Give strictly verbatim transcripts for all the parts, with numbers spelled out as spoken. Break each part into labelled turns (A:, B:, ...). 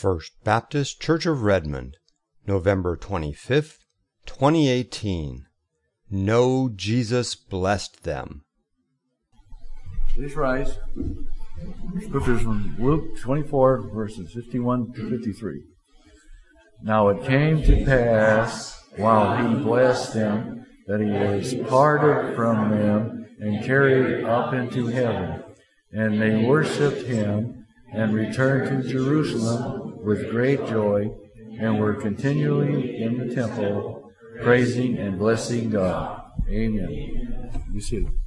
A: First Baptist Church of Redmond, November twenty-fifth, twenty eighteen. Know Jesus blessed them.
B: Please rise. Scriptures from Luke twenty-four, verses fifty-one to fifty-three. Now it came to pass, while he blessed them, that he was parted from them and carried up into heaven. And they worshipped him and returned to Jerusalem with great joy, and were continually in the temple, praising and blessing God. Amen. You see it.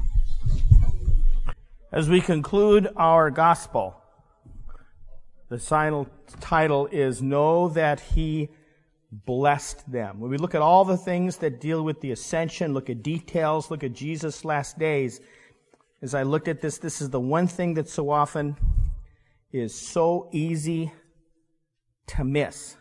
C: As we conclude our gospel, the final title is Know That He Blessed Them. When we look at all the things that deal with the ascension, look at details, look at Jesus' last days, as I looked at this, this is the one thing that so often is so easy to miss.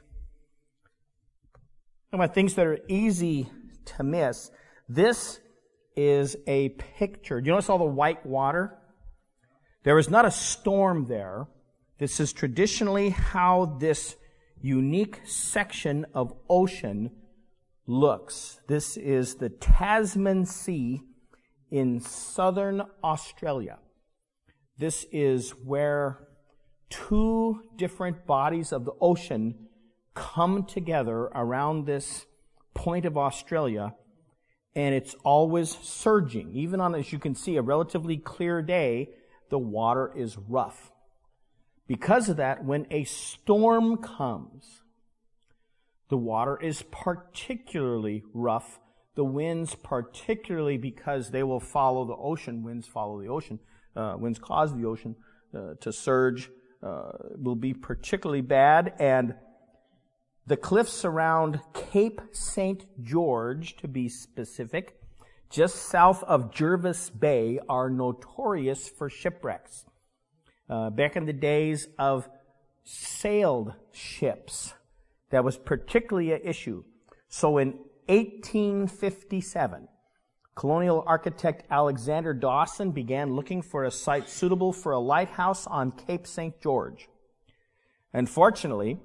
C: About things that are easy to miss, this is a picture. Do you notice all the white water? There is not a storm there. This is traditionally how this unique section of ocean looks. This is the Tasman Sea in southern Australia. This is where two different bodies of the ocean come together around this point of Australia, and it's always surging. Even on, as you can see, a relatively clear day, the water is rough. Because of that, when a storm comes, the water is particularly rough. The winds, particularly because they will follow the ocean, winds follow the ocean, uh, winds cause the ocean uh, to surge, uh, will be particularly bad. And the cliffs around Cape Saint George, to be specific, just south of Jervis Bay, are notorious for shipwrecks. Uh, back in the days of sailed ships, that was particularly an issue. So in eighteen fifty-seven, colonial architect Alexander Dawson began looking for a site suitable for a lighthouse on Cape Saint George. Unfortunately,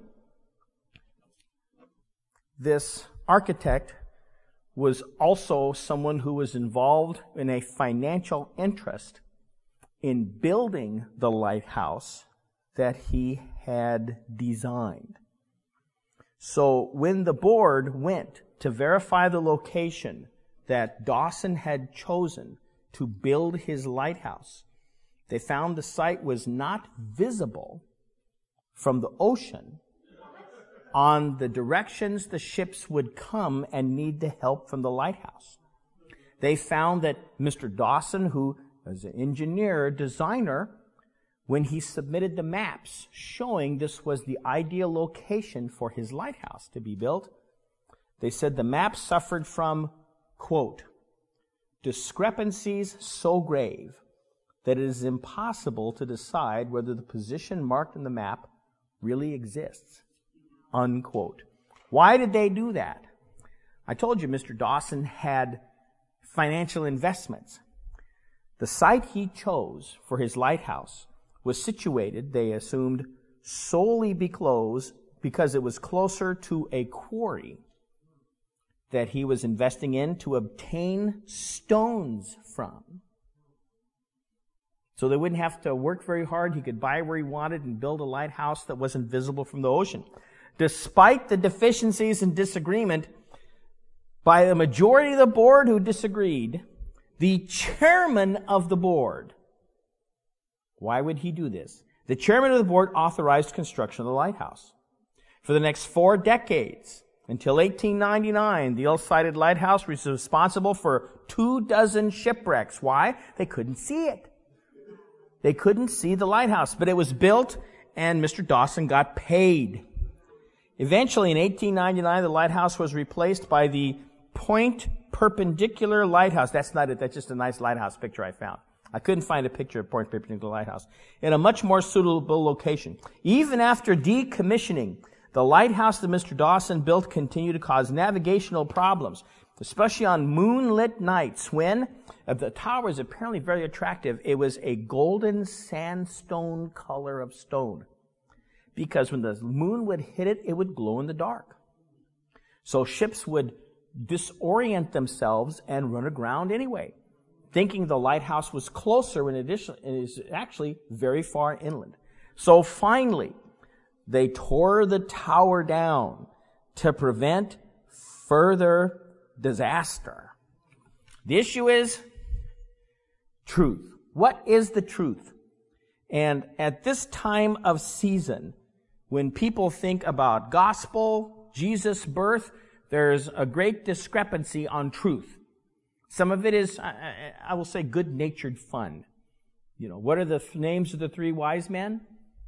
C: this architect was also someone who was involved in a financial interest in building the lighthouse that he had designed. So when the board went to verify the location that Dawson had chosen to build his lighthouse, they found the site was not visible from the ocean on the directions the ships would come and need the help from the lighthouse. They found that Mister Dawson, who was an engineer, designer, when he submitted the maps showing this was the ideal location for his lighthouse to be built, they said the map suffered from, quote, discrepancies so grave that it is impossible to decide whether the position marked in the map really exists, unquote. Why did they do that? I told you Mister Dawson had financial investments. The site he chose for his lighthouse was situated, they assumed, solely because, because it was closer to a quarry that he was investing in to obtain stones from. So they wouldn't have to work very hard. He could buy where he wanted and build a lighthouse that wasn't visible from the ocean. Despite the deficiencies and disagreement by the majority of the board who disagreed, the chairman of the board, why would he do this? The chairman of the board authorized construction of the lighthouse. For the next four decades, until eighteen ninety-nine, the ill-sighted lighthouse was responsible for two dozen shipwrecks. Why? They couldn't see it. They couldn't see the lighthouse, but it was built and Mister Dawson got paid. Eventually, in eighteen ninety-nine, the lighthouse was replaced by the Point Perpendicular Lighthouse. That's not it. That's just a nice lighthouse picture I found. I couldn't find a picture of Point Perpendicular Lighthouse in a much more suitable location. Even after decommissioning, the lighthouse that Mister Dawson built continued to cause navigational problems, especially on moonlit nights when uh, the tower is apparently very attractive. It was a golden sandstone color of stone. because when the moon would hit it, it would glow in the dark. So ships would disorient themselves and run aground anyway, thinking the lighthouse was closer when it is actually very far inland. So finally, they tore the tower down to prevent further disaster. The issue is truth. What is the truth? And at this time of season, when people think about gospel, Jesus' birth, there's a great discrepancy on truth. Some of it is, I, I will say, good-natured fun. You know, what are the names of the three wise men?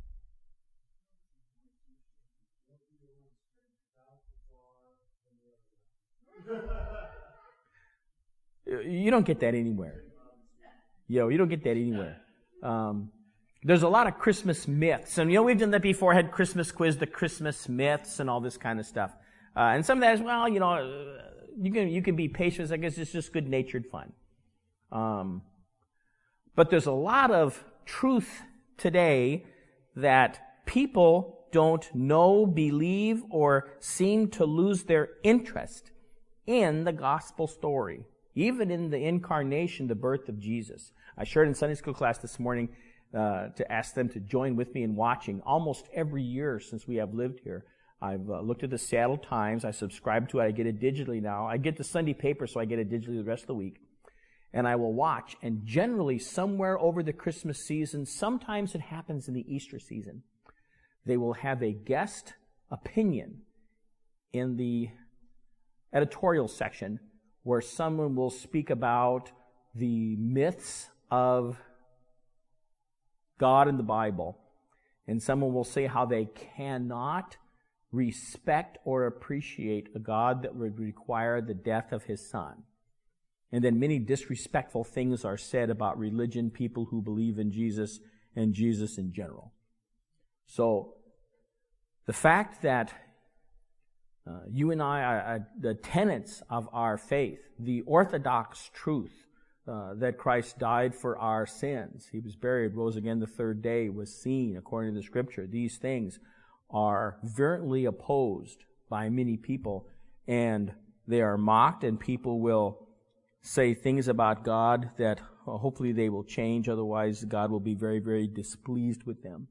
C: You don't get that anywhere. You know, you don't get that anywhere. Um, there's a lot of Christmas myths. And, you know, we've done that before. Had Christmas quiz, the Christmas myths and all this kind of stuff. Uh, and some of that is, well, you know, you can you can be patient. I guess it's just good-natured fun. Um, but there's a lot of truth today that people don't know, believe, or seem to lose their interest in the gospel story, even in the incarnation, the birth of Jesus. I shared in Sunday school class this morning uh, to ask them to join with me in watching. Almost every year since we have lived here, I've uh, looked at the Seattle Times. I subscribe to it. I get it digitally now. I get the Sunday paper, so I get it digitally the rest of the week. And I will watch. And generally, somewhere over the Christmas season, sometimes it happens in the Easter season, they will have a guest opinion in the editorial section where someone will speak about the myths of God in the Bible. And someone will say how they cannot respect or appreciate a God that would require the death of his son. And then many disrespectful things are said about religion, people who believe in Jesus, and Jesus in general. So, the fact that uh, you and I are, are the tenets of our faith, the orthodox truth uh, that Christ died for our sins, he was buried, rose again the third day, was seen according to the Scripture, these things are virulently opposed by many people, and they are mocked, and people will say things about God that well, hopefully they will change, otherwise God will be very, very displeased with them.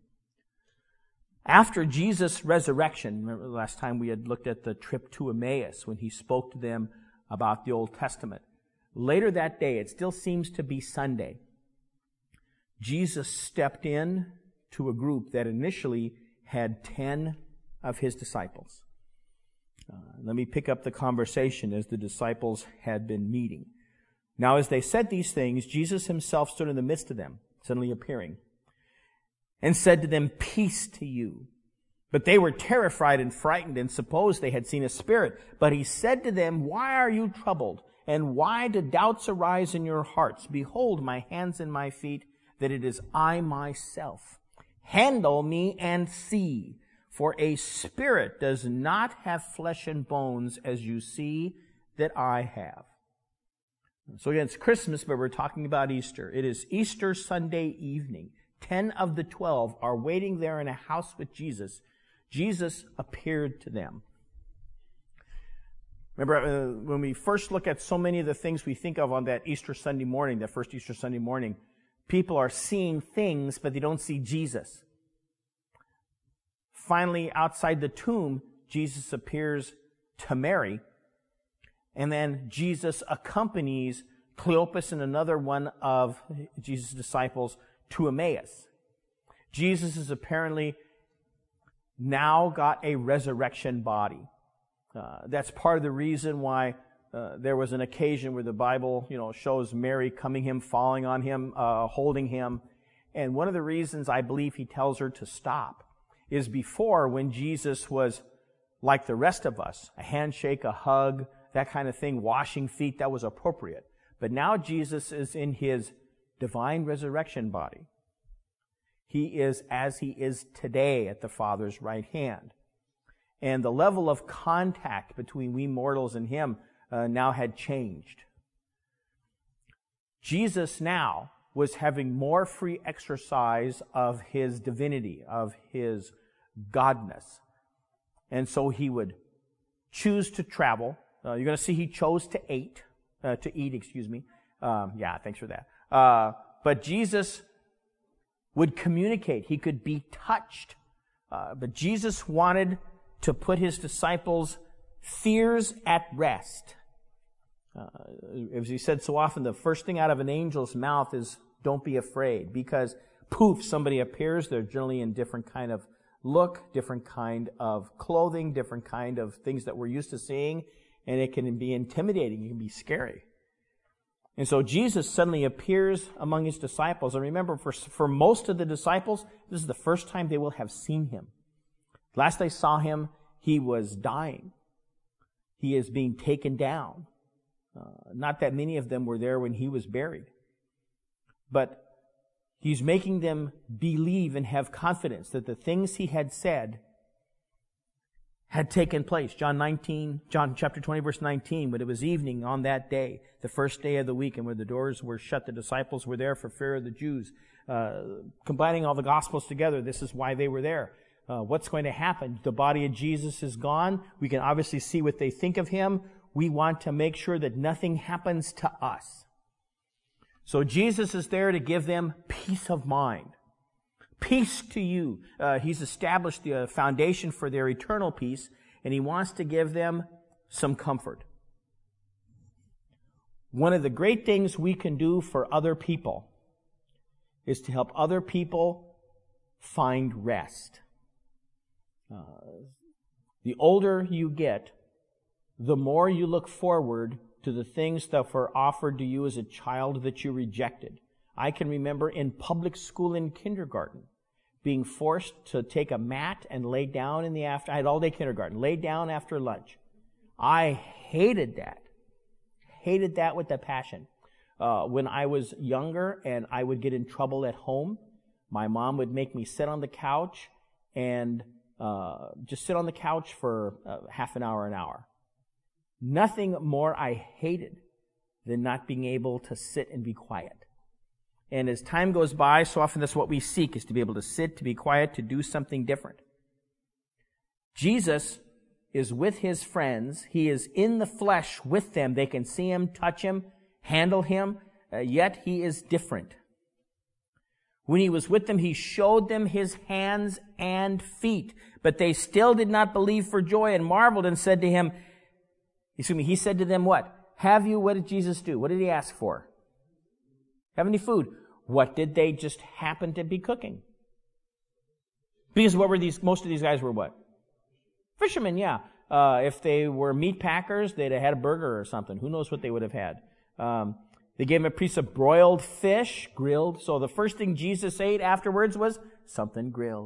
C: After Jesus' resurrection, remember the last time we had looked at the trip to Emmaus when he spoke to them about the Old Testament. Later that day, it still seems to be Sunday, Jesus stepped in to a group that initially had ten of his disciples. Uh, let me pick up the conversation as the disciples had been meeting. Now, as they said these things, Jesus himself stood in the midst of them, suddenly appearing, and said to them, "Peace to you." But they were terrified and frightened and supposed they had seen a spirit. But he said to them, "Why are you troubled? And why do doubts arise in your hearts? Behold my hands and my feet, that it is I myself. Handle me and see. For a spirit does not have flesh and bones, as you see that I have." So again, it's Christmas, but we're talking about Easter. It is Easter Sunday evening. Ten of the twelve are waiting there in a house with Jesus. Jesus appeared to them. Remember, uh, when we first look at so many of the things we think of on that Easter Sunday morning, that first Easter Sunday morning, people are seeing things, but they don't see Jesus. Finally, outside the tomb, Jesus appears to Mary, and then Jesus accompanies Cleopas and another one of Jesus' disciples to Emmaus. Jesus has apparently now got a resurrection body. Uh, that's part of the reason why uh, there was an occasion where the Bible, you know, shows Mary coming him, falling on him, uh, holding him. And one of the reasons I believe he tells her to stop is before, when Jesus was like the rest of us, a handshake, a hug, that kind of thing, washing feet, that was appropriate. But now Jesus is in his divine resurrection body. He is as he is today at the Father's right hand. And the level of contact between we mortals and him uh, now had changed. Jesus now was having more free exercise of his divinity, of his godness. And so he would choose to travel. Uh, you're going to see he chose to eat, uh, to eat, excuse me. Um, yeah, thanks for that. Uh, but Jesus would communicate. He could be touched. Uh, but Jesus wanted to put his disciples' fears at rest. Uh, as he said so often, the first thing out of an angel's mouth is, don't be afraid. Because, poof, somebody appears. They're generally in different kind of look, different kind of clothing, different kind of things that we're used to seeing. And it can be intimidating. It can be scary. And so Jesus suddenly appears among his disciples. And remember, for, for most of the disciples, this is the first time they will have seen him. Last they saw him, he was dying. He is being taken down. Uh, not that many of them were there when he was buried. But he's making them believe and have confidence that the things he had said had taken place. John nineteen, John chapter twenty, verse nineteen, when it was evening on that day, the first day of the week, and where the doors were shut, the disciples were there for fear of the Jews. Uh, combining all the Gospels together, this is why they were there. Uh, what's going to happen? The body of Jesus is gone. We can obviously see what they think of him. We want to make sure that nothing happens to us. So Jesus is there to give them peace of mind. Peace to you. Uh, he's established the foundation for their eternal peace, and he wants to give them some comfort. One of the great things we can do for other people is to help other people find rest. Uh, the older you get, the more you look forward to the things that were offered to you as a child that you rejected. I can remember in public school in kindergarten, being forced to take a mat and lay down in the after. I had all day kindergarten. Lay down after lunch. I hated that. Hated that with a passion. Uh, when I was younger and I would get in trouble at home, my mom would make me sit on the couch and uh, just sit on the couch for uh, half an hour, an hour. Nothing more I hated than not being able to sit and be quiet. And as time goes by, so often that's what we seek, is to be able to sit, to be quiet, to do something different. Jesus is with his friends. He is in the flesh with them. They can see him, touch him, handle him, uh, yet he is different. When he was with them, he showed them his hands and feet, but they still did not believe for joy and marveled and said to him, excuse me, he said to them what? Have you, what did Jesus do? What did he ask for? Have any food? What did they just happen to be cooking? Because what were these, most of these guys were what? Fishermen, yeah. Uh, if they were meat packers, they'd have had a burger or something. Who knows what they would have had? Um, they gave him a piece of broiled fish, grilled. So the first thing Jesus ate afterwards was something grilled.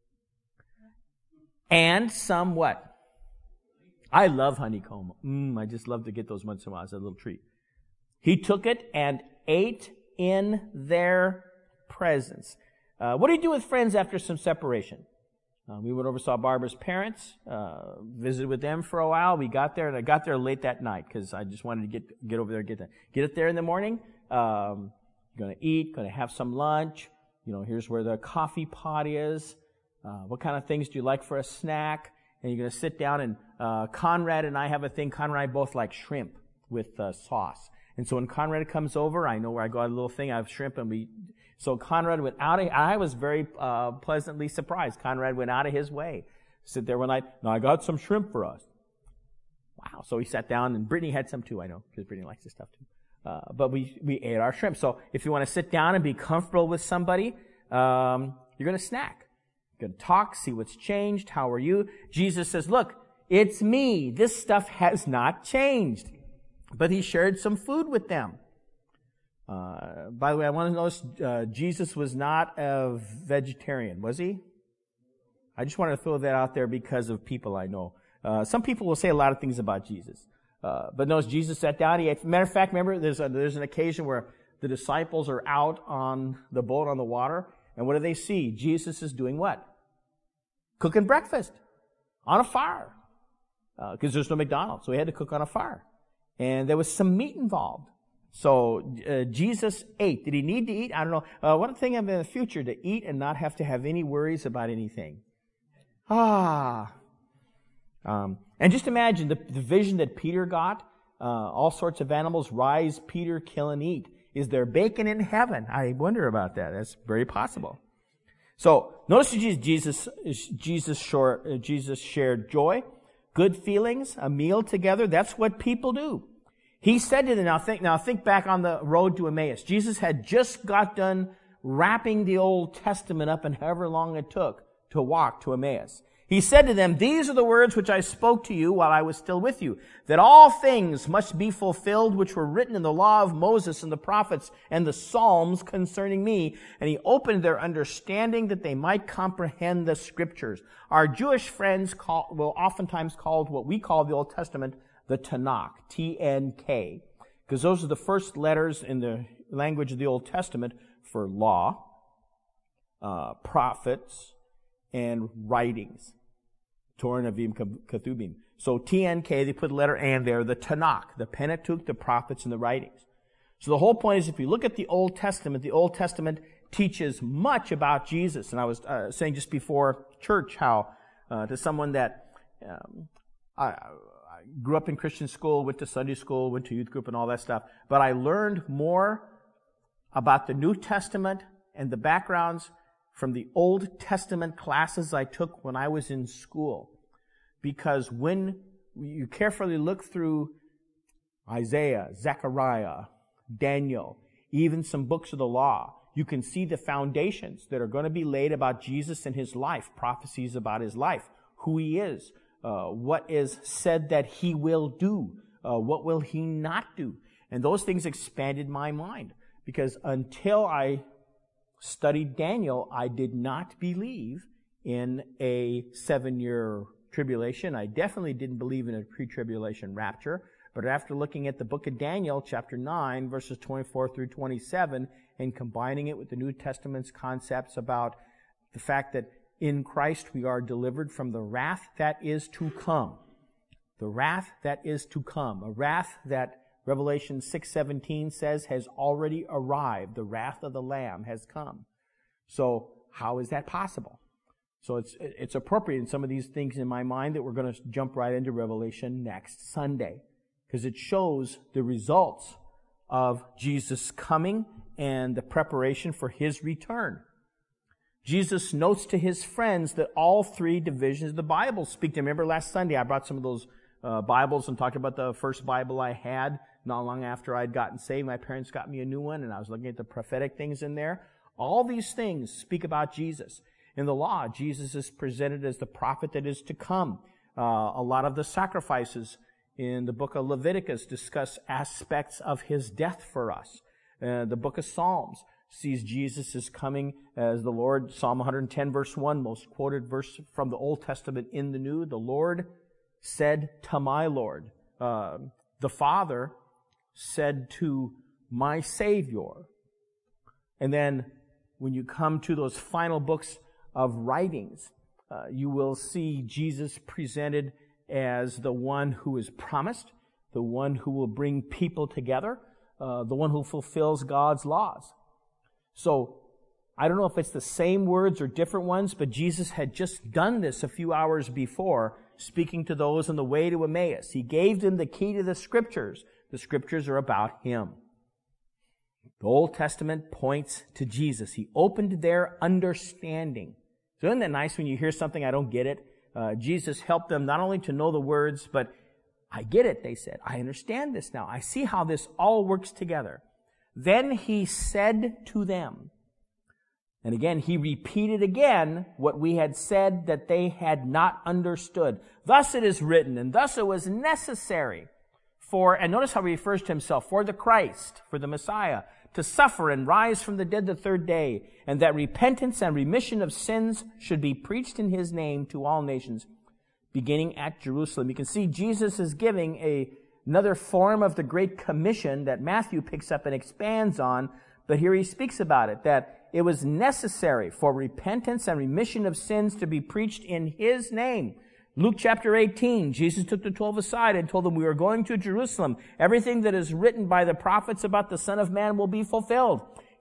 C: And some what? I love honeycomb. Mm, I just love to get those once in a while as a little treat. He took it and ate in their presence. Uh, what do you do with friends after some separation? Uh, we went over, saw Barbara's parents, uh, visited with them for a while. We got there, and I got there late that night because I just wanted to get get over there and get that. Get it there in the morning. Um, going to eat, going to have some lunch. You know, here's where the coffee pot is. Uh, what kind of things do you like for a snack? And you're going to sit down, and uh, Conrad and I have a thing. Conrad and I both like shrimp with uh, sauce. And so when Conrad comes over, I know where I got a little thing. I have shrimp, and we. So Conrad went out of. I was very uh, pleasantly surprised. Conrad went out of his way. Sit there one night. No, I got some shrimp for us. Wow. So he sat down, and Brittany had some too. I know because Brittany likes this stuff too. Uh, but we we ate our shrimp. So if you want to sit down and be comfortable with somebody, um, you're going to snack. You're going to talk, see what's changed. How are you? Jesus says, "Look, it's me. This stuff has not changed." But he shared some food with them. Uh, by the way, I want to notice uh, Jesus was not a vegetarian, was he? I just wanted to throw that out there because of people I know. Uh, some people will say a lot of things about Jesus. Uh, but notice Jesus sat down. He ate. Matter of fact, remember, there's, a, there's an occasion where the disciples are out on the boat on the water. And what do they see? Jesus is doing what? Cooking breakfast on a fire. Because uh, there's no McDonald's, so he had to cook on a fire. And there was some meat involved. So uh, Jesus ate. Did he need to eat? I don't know. Uh, one thing in the future, to eat and not have to have any worries about anything. Ah. Um, and just imagine the, the vision that Peter got. Uh, all sorts of animals rise, Peter, kill and eat. Is there bacon in heaven? I wonder about that. That's very possible. So notice Jesus, Jesus, short, Jesus shared joy, good feelings, a meal together. That's what people do. He said to them, now think, now think back on the road to Emmaus. Jesus had just got done wrapping the Old Testament up in however long it took to walk to Emmaus. He said to them, these are the words which I spoke to you while I was still with you, that all things must be fulfilled which were written in the law of Moses and the prophets and the Psalms concerning me. And he opened their understanding that they might comprehend the Scriptures. Our Jewish friends call, will oftentimes call what we call the Old Testament the Tanakh, T N K, because those are the first letters in the language of the Old Testament for law, uh, prophets, and writings. Torah, Nevi'im, Ketubim. So T N K, they put the letter "and" there, the Tanakh, the Pentateuch, the prophets, and the writings. So the whole point is, if you look at the Old Testament, the Old Testament teaches much about Jesus. And I was uh, saying just before church how uh, to someone that um, I, I grew up in Christian school, went to Sunday school, went to youth group and all that stuff, but I learned more about the New Testament and the backgrounds from the Old Testament classes I took when I was in school. Because when you carefully look through Isaiah, Zechariah, Daniel, even some books of the law, you can see the foundations that are going to be laid about Jesus and his life, prophecies about his life, who he is, uh, what is said that he will do, uh, what will he not do. And those things expanded my mind. Because until I studied Daniel, I did not believe in a seven-year tribulation. I definitely didn't believe in a pre-tribulation rapture. But after looking at the book of Daniel, chapter nine, verses twenty-four through twenty-seven, and combining it with the New Testament's concepts about the fact that in Christ we are delivered from the wrath that is to come. The wrath that is to come. A wrath that Revelation six seventeen says has already arrived. The wrath of the Lamb has come. So how is that possible? So it's it's appropriate in some of these things in my mind that we're going to jump right into Revelation next Sunday, because it shows the results of Jesus coming and the preparation for his return. Jesus notes to his friends that all three divisions of the Bible speak to him. Remember last Sunday I brought some of those uh, Bibles and talked about the first Bible I had. Not long after I'd gotten saved, my parents got me a new one, and I was looking at the prophetic things in there. All these things speak about Jesus. In the law, Jesus is presented as the prophet that is to come. Uh, a lot of the sacrifices in the book of Leviticus discuss aspects of his death for us. Uh, the book of Psalms sees Jesus as coming as the Lord. Psalm one ten, verse one, most quoted verse from the Old Testament in the New. The Lord said to my Lord. Uh, the Father said to my Savior. And then when you come to those final books of writings, uh, you will see Jesus presented as the one who is promised, the one who will bring people together, uh, the one who fulfills God's laws. So I don't know if it's the same words or different ones, but Jesus had just done this a few hours before, speaking to those on the way to Emmaus. He gave them the key to the Scriptures. The Scriptures are about him. The Old Testament points to Jesus. He opened their understanding. So isn't that nice when you hear something, I don't get it? Uh, Jesus helped them not only to know the words, but I get it, they said. I understand this now. I see how this all works together. Then he said to them, and again, he repeated again what we had said that they had not understood. Thus it is written, and thus it was necessary for, and notice how he refers to himself, for the Christ, for the Messiah, to suffer and rise from the dead the third day, and that repentance and remission of sins should be preached in his name to all nations, beginning at Jerusalem. You can see Jesus is giving a, another form of the Great Commission that Matthew picks up and expands on, but here he speaks about it, that it was necessary for repentance and remission of sins to be preached in his name. Luke chapter eighteen, Jesus took the twelve aside and told them, we are going to Jerusalem. Everything that is written by the prophets about the Son of Man will be fulfilled.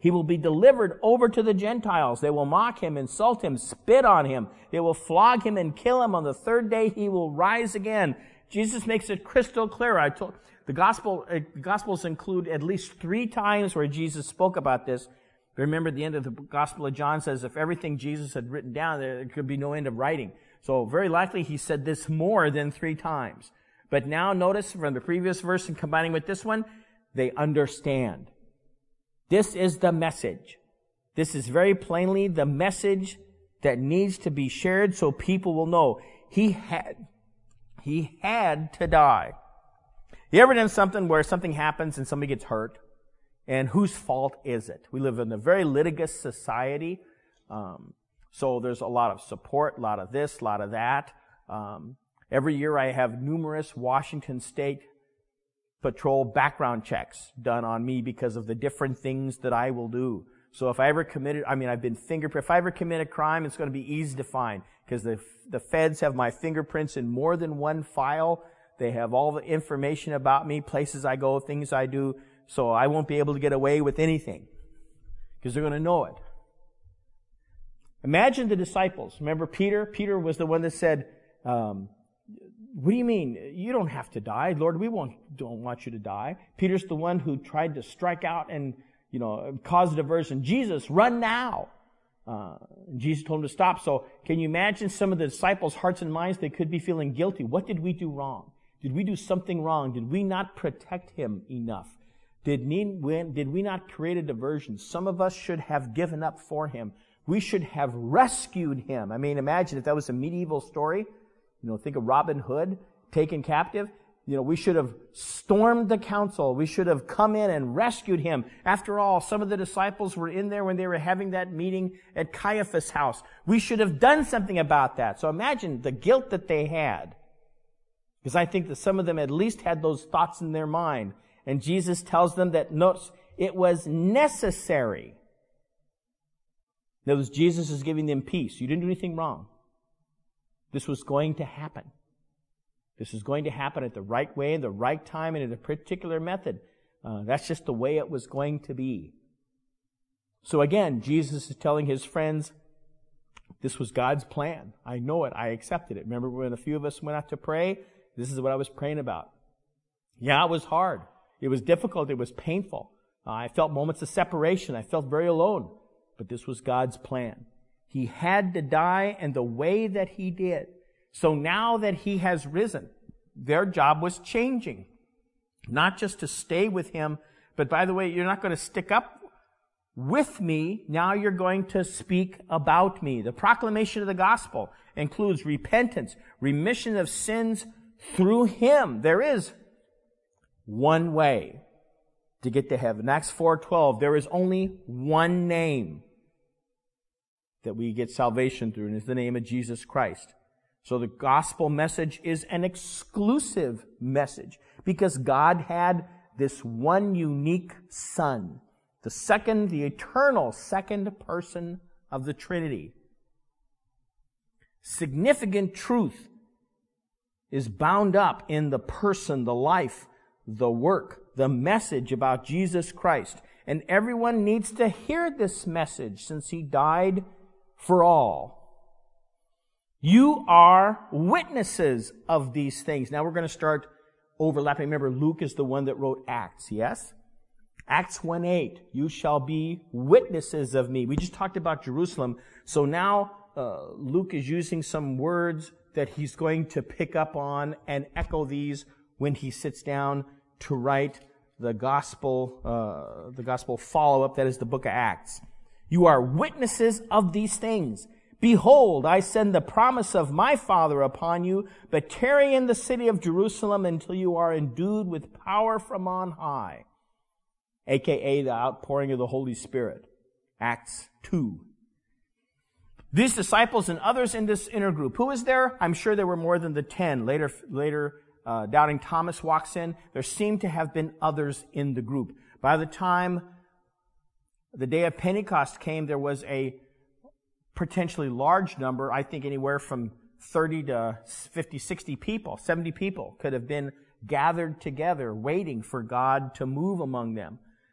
C: He will be delivered over to the Gentiles. They will mock him, insult him, spit on him. They will flog him and kill him. On the third day, he will rise again. Jesus makes it crystal clear. I told the gospel, uh, Gospels include at least three times where Jesus spoke about this. Remember, at the end of the Gospel of John says if everything Jesus had written down, there could be no end of writing. So very likely he said this more than three times. But now notice from the previous verse and combining with this one, they understand. This is the message. This is very plainly the message that needs to be shared so people will know. He had, he had to die. You ever done something where something happens and somebody gets hurt? And whose fault is it? We live in a very litigious society. Um, so there's a lot of support, a lot of this, a lot of that. Um, every year I have numerous Washington State Patrol background checks done on me because of the different things that I will do. So if I ever committed, I mean, I've been fingerprint. If I ever commit a crime, it's going to be easy to find because the the feds have my fingerprints in more than one file. They have all the information about me, places I go, things I do. So I won't be able to get away with anything because they're going to know it. Imagine the disciples. Remember Peter? Peter was the one that said, um, what do you mean? You don't have to die. Lord, we won't, don't want you to die. Peter's the one who tried to strike out and, you know, cause a diversion. Jesus, run now. Uh, Jesus told him to stop. So can you imagine some of the disciples' hearts and minds? They could be feeling guilty. What did we do wrong? Did we do something wrong? Did we not protect him enough? Did we, did we not create a diversion? Some of us should have given up for him. We should have rescued him. I mean, imagine if that was a medieval story. You know, think of Robin Hood taken captive. You know, we should have stormed the council. We should have come in and rescued him. After all, some of the disciples were in there when they were having that meeting at Caiaphas' house. We should have done something about that. So imagine the guilt that they had. Because I think that some of them at least had those thoughts in their mind. And Jesus tells them that notice, it was necessary. That was Jesus is giving them peace. You didn't do anything wrong. This was going to happen. This is going to happen at the right way, the right time, and in a particular method. Uh, that's just the way it was going to be. So again, Jesus is telling his friends, this was God's plan. I know it. I accepted it. Remember when a few of us went out to pray? This is what I was praying about. Yeah, it was hard. It was difficult. It was painful. Uh, I felt moments of separation. I felt very alone. But this was God's plan. He had to die, and the way that he did. So now that he has risen, their job was changing. Not just to stay with him, but by the way, you're not going to stick up with me. Now you're going to speak about me. The proclamation of the gospel includes repentance, remission of sins through him. There is one way to get to heaven. Acts four twelve, there is only one name that we get salvation through, and it's the name of Jesus Christ. So the gospel message is an exclusive message because God had this one unique Son, the second, the eternal second person of the Trinity. Significant truth is bound up in the person, the life, the work, the message about Jesus Christ. And everyone needs to hear this message since he died for all. You are witnesses of these things. Now we're going to start overlapping. Remember, Luke is the one that wrote Acts, yes? Acts one eight, you shall be witnesses of me. We just talked about Jerusalem. So now uh, Luke is using some words that he's going to pick up on and echo these when he sits down to write the gospel, uh, the gospel follow-up, that is the book of Acts. You are witnesses of these things. Behold, I send the promise of my Father upon you, but tarry in the city of Jerusalem until you are endued with power from on high, aka the outpouring of the Holy Spirit. Acts two. These disciples and others in this inner group, who is there? I'm sure there were more than the ten. Later, later, uh, Doubting Thomas walks in. There seem to have been others in the group. By the time the day of Pentecost came, there was a potentially large number, I think anywhere from thirty to fifty, sixty people, seventy people could have been gathered together waiting for God to move among them.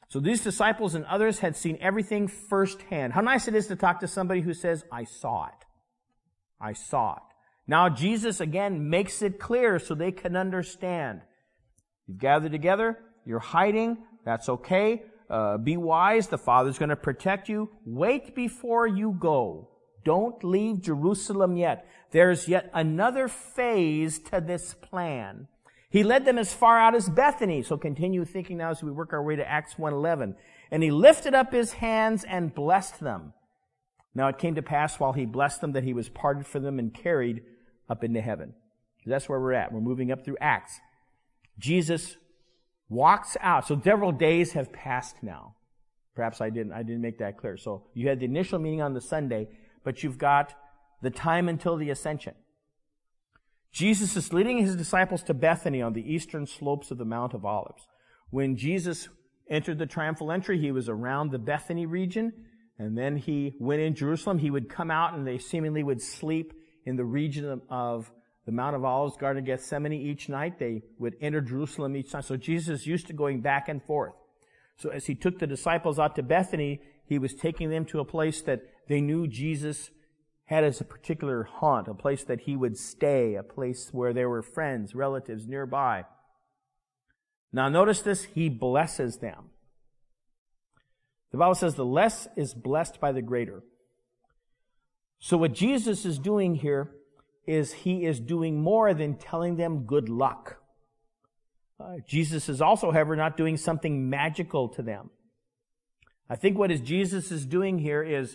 C: So these disciples and others had seen everything firsthand. How nice it is to talk to somebody who says, I saw it. I saw it. Now Jesus again makes it clear so they can understand. You've gathered together, you're hiding, that's okay. Uh, be wise, the Father's going to protect you. Wait before you go. Don't leave Jerusalem yet. There's yet another phase to this plan. He led them as far out as Bethany. So continue thinking now as we work our way to Acts one eleven. And he lifted up his hands and blessed them. Now it came to pass while he blessed them that he was parted for them and carried up into heaven. That's where we're at. We're moving up through Acts. Jesus walks out. So several days have passed now. Perhaps I didn't, I didn't make that clear. So you had the initial meeting on the Sunday, but you've got the time until the ascension. Jesus is leading his disciples to Bethany on the eastern slopes of the Mount of Olives. When Jesus entered the triumphal entry, he was around the Bethany region, and then he went in Jerusalem. He would come out, and they seemingly would sleep in the region of the Mount of Olives, Garden of Gethsemane each night. They would enter Jerusalem each time. So Jesus is used to going back and forth. So as he took the disciples out to Bethany, he was taking them to a place that they knew Jesus had as a particular haunt, a place that he would stay, a place where there were friends, relatives nearby. Now notice this, he blesses them. The Bible says the less is blessed by the greater. So what Jesus is doing here is he is doing more than telling them good luck. Uh, Jesus is also, however, not doing something magical to them. I think what is Jesus is doing here is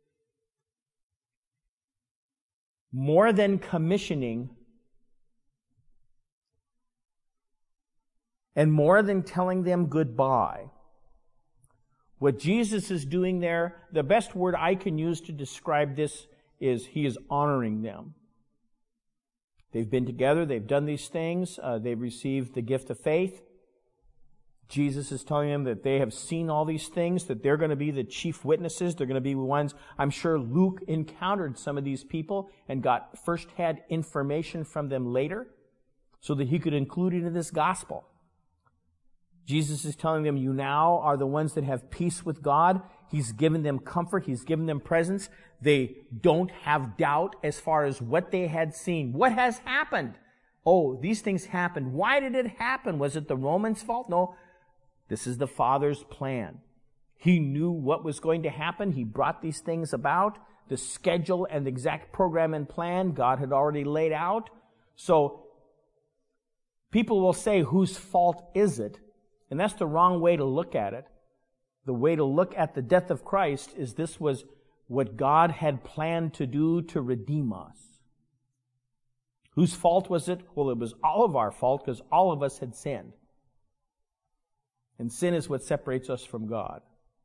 C: more than commissioning and more than telling them goodbye. What Jesus is doing there, the best word I can use to describe this is he is honoring them. They've been together, they've done these things, uh, they've received the gift of faith. Jesus is telling them that they have seen all these things, that they're going to be the chief witnesses. They're going to be the ones. I'm sure Luke encountered some of these people and got first-hand information from them later so that he could include it in this gospel. Jesus is telling them, you now are the ones that have peace with God. He's given them comfort. He's given them presence. They don't have doubt as far as what they had seen. What has happened? Oh, these things happened. Why did it happen? Was it the Romans' fault? No. This is the Father's plan. He knew what was going to happen. He brought these things about. The schedule and the exact program and plan God had already laid out. So people will say, whose fault is it? And that's the wrong way to look at it. The way to look at the death of Christ is this was what God had planned to do to redeem us. Whose fault was it? Well, it was all of our fault because all of us had sinned. And sin is what separates us from God.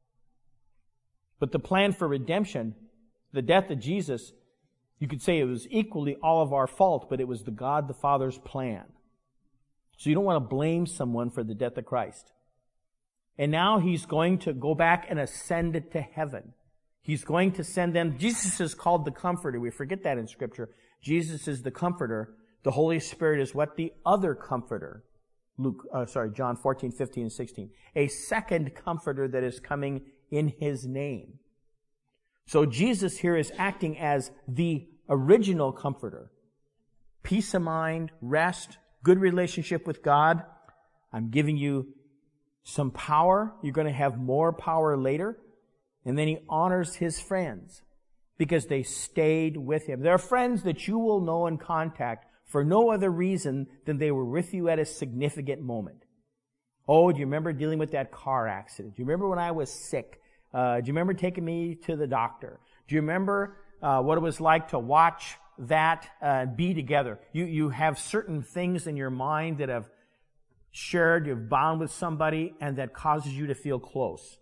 C: But the plan for redemption, the death of Jesus, you could say it was equally all of our fault, but it was the God the Father's plan. So you don't want to blame someone for the death of Christ. And now he's going to go back and ascend it to heaven. He's going to send them. Jesus is called the Comforter. We forget that in Scripture. Jesus is the Comforter. The Holy Spirit is what? The other Comforter. Luke, uh, sorry, John fourteen, fifteen, and sixteen. A second Comforter that is coming in his name. So Jesus here is acting as the original Comforter. Peace of mind, rest, good relationship with God. I'm giving you some power. You're going to have more power later. And then he honors his friends because they stayed with him. There are friends that you will know and contact for no other reason than they were with you at a significant moment. Oh, do you remember dealing with that car accident? Do you remember when I was sick? Uh, do you remember taking me to the doctor? Do you remember uh, what it was like to watch that uh, be together? You you have certain things in your mind that have shared, you've bound with somebody, and that causes you to feel close.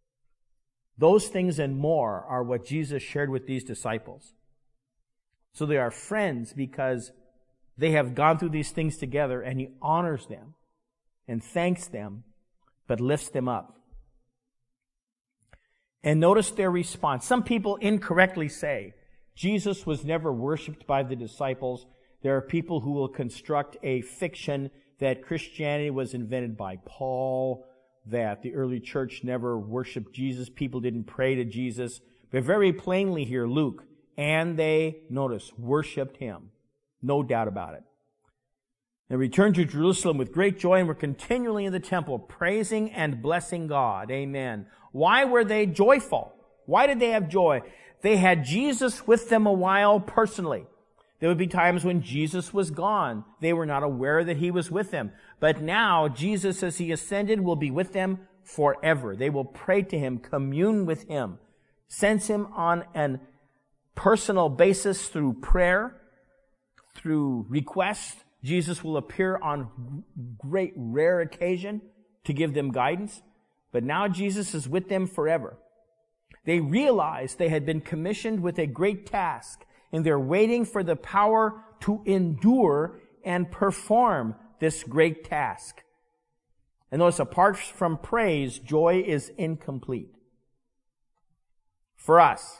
C: Those things and more are what Jesus shared with these disciples. So they are friends because they have gone through these things together, and he honors them and thanks them, but lifts them up. And notice their response. Some people incorrectly say, Jesus was never worshipped by the disciples. There are people who will construct a fiction that Christianity was invented by Paul that the early church never worshiped Jesus. People didn't pray to Jesus. But very plainly here, Luke, and they, notice, worshiped him. No doubt about it. They returned to Jerusalem with great joy and were continually in the temple, praising and blessing God. Amen. Why were they joyful? Why did they have joy? They had Jesus with them a while personally. There would be times when Jesus was gone. They were not aware that he was with them. But now, Jesus, as he ascended, will be with them forever. They will pray to him, commune with him, sense him on a personal basis through prayer, through request. Jesus will appear on great, rare occasion to give them guidance. But now Jesus is with them forever. They realized they had been commissioned with a great task, and they're waiting for the power to endure and perform this great task. And notice, apart from praise, joy is incomplete. For us,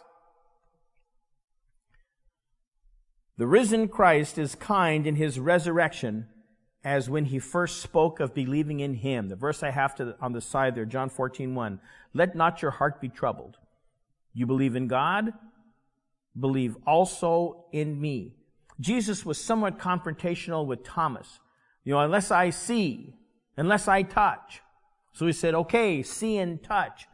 C: the risen Christ is kind in his resurrection as when he first spoke of believing in him. The verse I have to, on the side there, John fourteen one. Let not your heart be troubled. You believe in God, believe also in me. Jesus was somewhat confrontational with Thomas. You know, unless I see, unless I touch. So he said, okay, see and touch.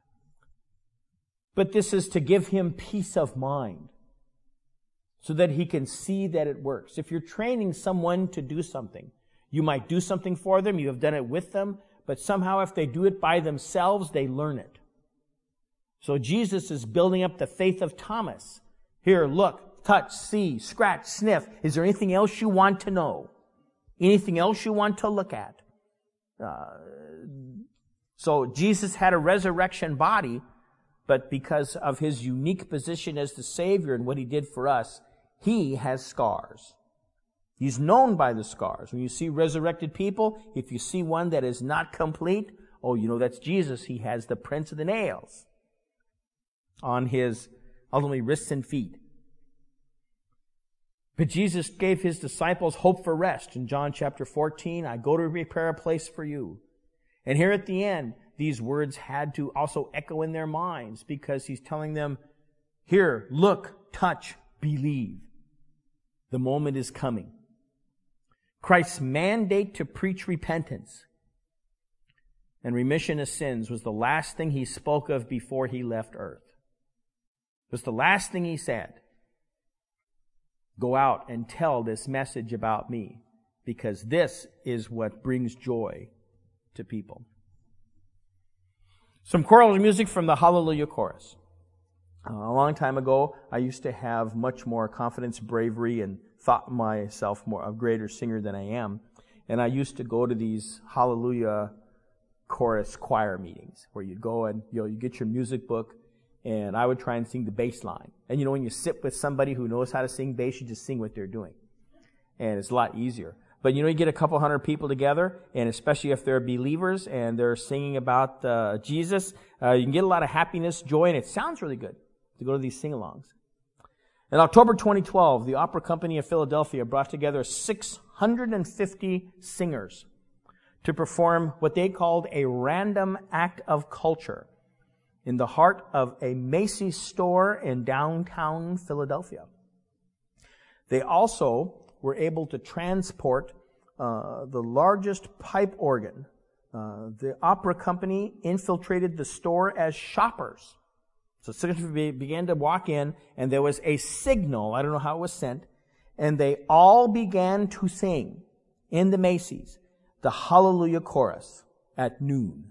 C: But this is to give him peace of mind, so that he can see that it works. If you're training someone to do something, you might do something for them, you have done it with them, but somehow if they do it by themselves, they learn it. So Jesus is building up the faith of Thomas. Here, look, touch, see, scratch, sniff. Is there anything else you want to know? Anything else you want to look at? Uh, so Jesus had a resurrection body, but because of his unique position as the Savior and what he did for us, he has scars. He's known by the scars. When you see resurrected people, if you see one that is not complete, oh, you know that's Jesus. He has the prints of the nails on his, ultimately, wrists and feet. But Jesus gave his disciples hope for rest. In John chapter fourteen, I go to prepare a place for you. And here at the end, these words had to also echo in their minds, because he's telling them, here, look, touch, believe. The moment is coming. Christ's mandate to preach repentance and remission of sins was the last thing he spoke of before he left earth. It was the last thing he said. Go out and tell this message about me, because this is what brings joy to people. Some choral music from the Hallelujah Chorus. Uh, a long time ago, I used to have much more confidence, bravery, and thought myself more a greater singer than I am. And I used to go to these Hallelujah Chorus choir meetings where you'd go and you know you get your music book, and I would try and sing the bass line. And you know, when you sit with somebody who knows how to sing bass, you just sing what they're doing. And it's a lot easier. But you know, you get a couple hundred people together, and especially if they're believers and they're singing about uh, Jesus, uh, you can get a lot of happiness, joy, and it sounds really good to go to these sing-alongs. In October twenty twelve, the Opera Company of Philadelphia brought together six hundred fifty singers to perform what they called a random act of culture in the heart of a Macy's store in downtown Philadelphia. They also were able to transport uh, the largest pipe organ. Uh, the opera company infiltrated the store as shoppers. So citizens began to walk in, and there was a signal, I don't know how it was sent, and they all began to sing in the Macy's the Hallelujah Chorus at noon.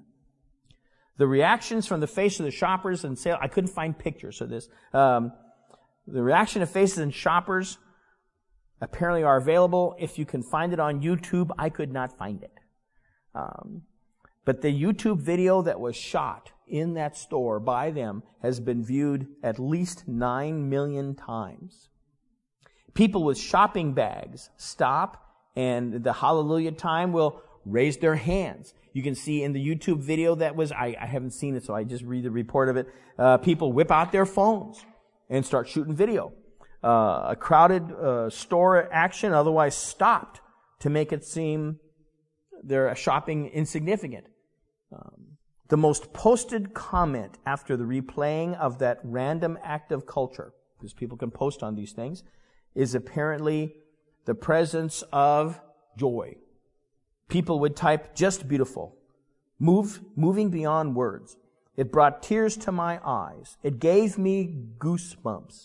C: The reactions from the face of the shoppers and sale, I couldn't find pictures of this. Um, the reaction of faces and shoppers apparently are available. If you can find it on YouTube, I could not find it. Um, but the YouTube video that was shot in that store by them has been viewed at least nine million times. People with shopping bags stop, and the hallelujah time will raise their hands. You can see in the YouTube video that was, I, I haven't seen it, so I just read the report of it. Uh, people whip out their phones and start shooting video. Uh, a crowded uh, store action otherwise stopped to make it seem their shopping insignificant. Um, the most posted comment after the replaying of that random act of culture, because people can post on these things, is apparently the presence of joy. People would type, just beautiful, move, moving beyond words. It brought tears to my eyes. It gave me goosebumps.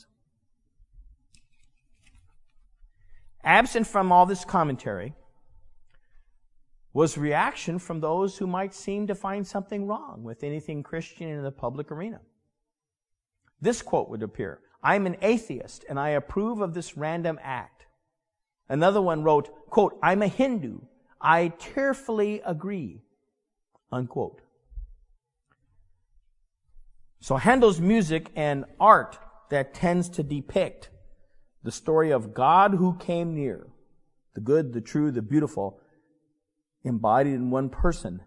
C: Absent from all this commentary was reaction from those who might seem to find something wrong with anything Christian in the public arena. This quote would appear, "I'm an atheist and I approve of this random act." Another one wrote, quote, "I'm a Hindu. I tearfully agree," unquote. So Handel's music and art that tends to depict the story of God who came near, the good, the true, the beautiful, embodied in one person,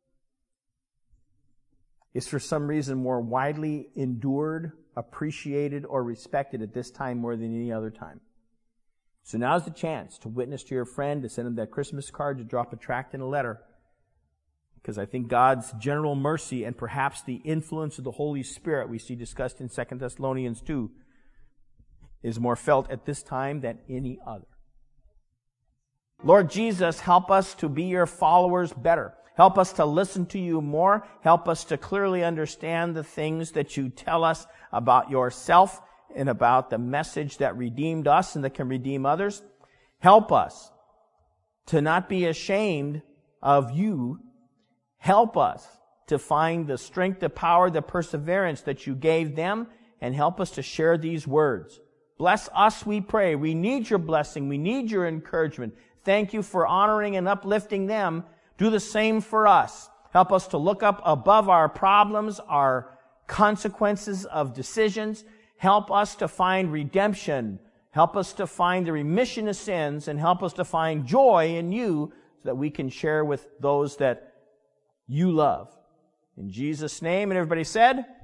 C: is for some reason more widely endured, appreciated, or respected at this time more than any other time. So now's the chance to witness to your friend, to send him that Christmas card, to drop a tract and a letter. Because I think God's general mercy and perhaps the influence of the Holy Spirit we see discussed in Second Thessalonians two is more felt at this time than any other. Lord Jesus, help us to be your followers better. Help us to listen to you more. Help us to clearly understand the things that you tell us about yourself and about the message that redeemed us and that can redeem others. Help us to not be ashamed of you. Help us to find the strength, the power, the perseverance that you gave them, and help us to share these words. Bless us, we pray. We need your blessing. We need your encouragement. Thank you for honoring and uplifting them. Do the same for us. Help us to look up above our problems, our consequences of decisions. Help us to find redemption. Help us to find the remission of sins, and help us to find joy in you so that we can share with those that you love. In Jesus' name, and everybody said,